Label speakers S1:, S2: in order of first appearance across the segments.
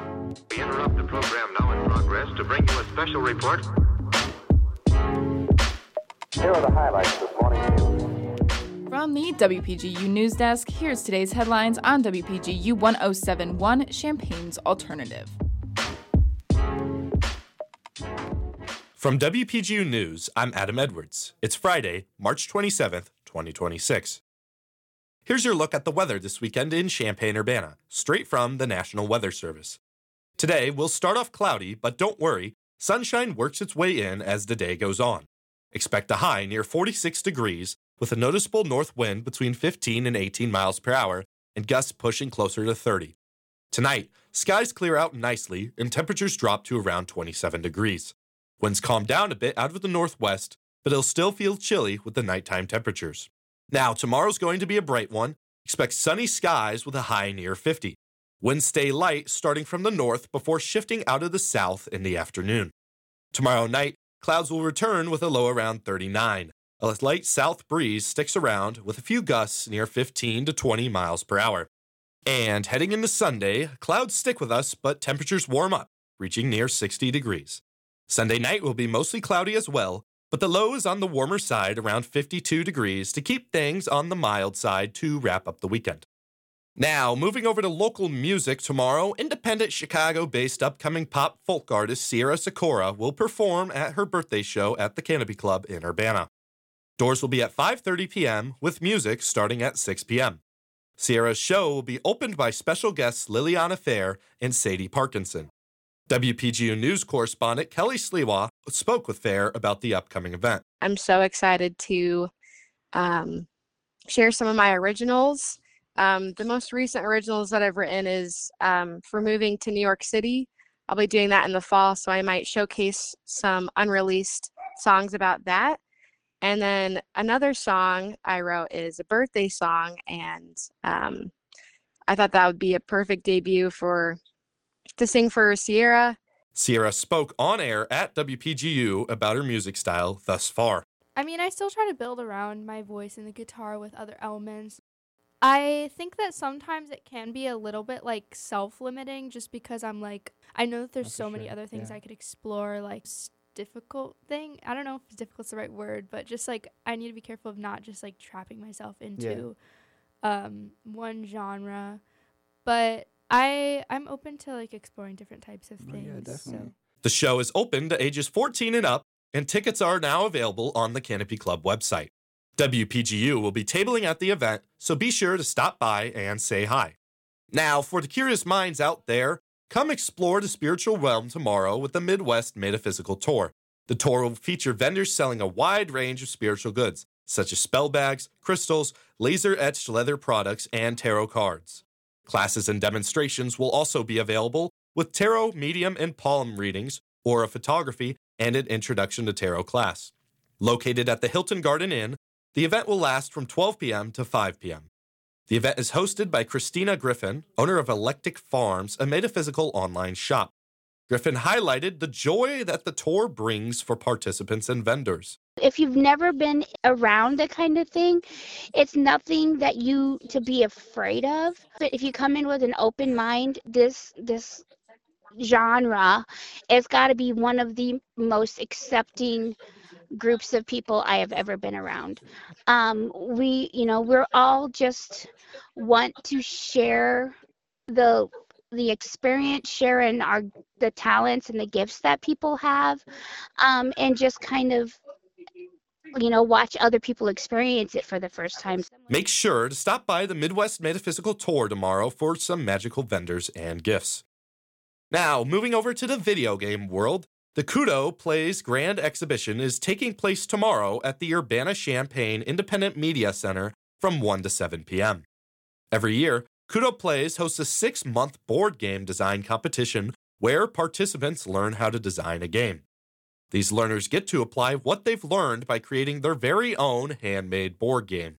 S1: We interrupt the program now in progress to bring you a special report.
S2: Here are the highlights this morning.
S3: From the WPGU News Desk, here's today's headlines on WPGU 1071, Champaign's Alternative.
S4: From WPGU News, I'm Adam Edwards. It's Friday, March 27th, 2026. Here's your look at the weather this weekend in Champaign-Urbana, straight from the National Weather Service. Today, we'll start off cloudy, but don't worry, sunshine works its way in as the day goes on. Expect a high near 46 degrees, with a noticeable north wind between 15 and 18 miles per hour, and gusts pushing closer to 30. Tonight, skies clear out nicely, and temperatures drop to around 27 degrees. Winds calm down a bit out of the northwest, but it'll still feel chilly with the nighttime temperatures. Now, tomorrow's going to be a bright one. Expect sunny skies with a high near 50. Winds stay light starting from the north before shifting out of the south in the afternoon. Tomorrow night, clouds will return with a low around 39. A light south breeze sticks around with a few gusts near 15 to 20 miles per hour. And heading into Sunday, clouds stick with us, but temperatures warm up, reaching near 60 degrees. Sunday night will be mostly cloudy as well, but the low is on the warmer side around 52 degrees to keep things on the mild side to wrap up the weekend. Now, moving over to local music tomorrow, independent Chicago-based upcoming pop folk artist Sierra Sikora will perform at her birthday show at the Canopy Club in Urbana. Doors will be at 5:30 p.m., with music starting at 6 p.m. Sierra's show will be opened by special guests Liliana Fair and Sadie Parkinson. WPGU News correspondent Kelly Sliwa spoke with Fair about the upcoming event.
S5: I'm so excited to share some of my originals. The most recent originals that I've written is for moving to New York City. I'll be doing that in the fall, so I might showcase some unreleased songs about that. And then another song I wrote is a birthday song, and I thought that would be a perfect debut to sing for Sierra.
S4: Sierra spoke on air at WPGU about her music style thus far.
S6: I mean, I still try to build around my voice and the guitar with other elements. I think that sometimes it can be a little bit like self-limiting just because I'm like, I know that there's so many other things I could explore, like difficult thing. I don't know if difficult's the right word, but just like I need to be careful of not just like trapping myself into one genre. But I'm open to like exploring different types of things.
S7: Yeah, definitely.
S6: So.
S4: The show is open to ages 14 and up, and tickets are now available on the Canopy Club website. WPGU will be tabling at the event, so be sure to stop by and say hi. Now, for the curious minds out there, come explore the spiritual realm tomorrow with the Midwest Metaphysical Tour. The tour will feature vendors selling a wide range of spiritual goods, such as spell bags, crystals, laser-etched leather products, and tarot cards. Classes and demonstrations will also be available with tarot, medium, and palm readings, aura photography, and an introduction to tarot class. Located at the Hilton Garden Inn, the event will last from 12 p.m. to 5 p.m. The event is hosted by Christina Griffin, owner of Electic Farms, a metaphysical online shop. Griffin highlighted the joy that the tour brings for participants and vendors.
S8: If you've never been around that kind of thing, it's nothing that you to be afraid of. But if you come in with an open mind, this genre, it's got to be one of the most accepting groups of people I have ever been around. We're all just want to share the experience, sharing the talents and the gifts that people have, and just kind of watch other people experience it for the first time.
S4: Make sure to stop by the Midwest Metaphysical Tour tomorrow for some magical vendors and gifts. Now, moving over to the video game world, the Kudo Plays Grand Exhibition is taking place tomorrow at the Urbana-Champaign Independent Media Center from 1 to 7 p.m. Every year, Kudo Plays hosts a 6-month board game design competition where participants learn how to design a game. These learners get to apply what they've learned by creating their very own handmade board game.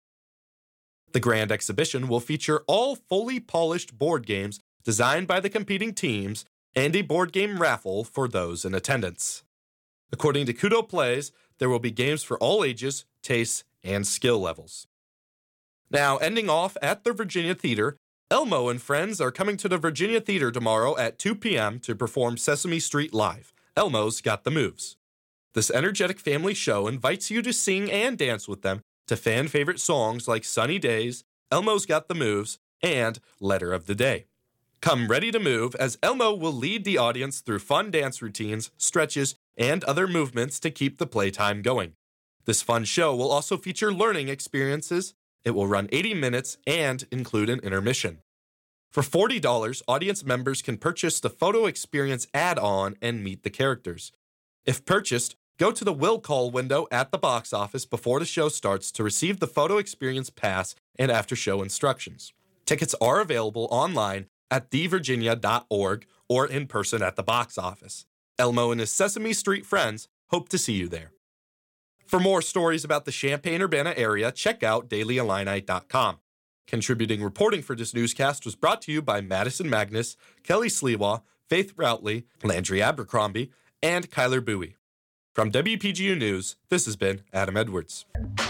S4: The Grand Exhibition will feature all fully polished board games designed by the competing teams and a board game raffle for those in attendance. According to Kudo Plays, there will be games for all ages, tastes, and skill levels. Now, ending off at the Virginia Theater, Elmo and friends are coming to the Virginia Theater tomorrow at 2 p.m. to perform Sesame Street Live. Elmo's Got the Moves. This energetic family show invites you to sing and dance with them to fan-favorite songs like Sunny Days, Elmo's Got the Moves, and Letter of the Day. Come ready to move as Elmo will lead the audience through fun dance routines, stretches, and other movements to keep the playtime going. This fun show will also feature learning experiences. It will run 80 minutes and include an intermission. For $40, audience members can purchase the Photo Experience add-on and meet the characters. If purchased, go to the Will Call window at the box office before the show starts to receive the Photo Experience pass and after-show instructions. Tickets are available online at thevirginia.org or in person at the box office. Elmo and his Sesame Street friends hope to see you there. For more stories about the Champaign-Urbana area, check out dailyillini.com. Contributing reporting for this newscast was brought to you by Madison Magnus, Kelly Sleewa, Faith Routley, Landry Abercrombie, and Kyler Bowie. From WPGU News, this has been Adam Edwards.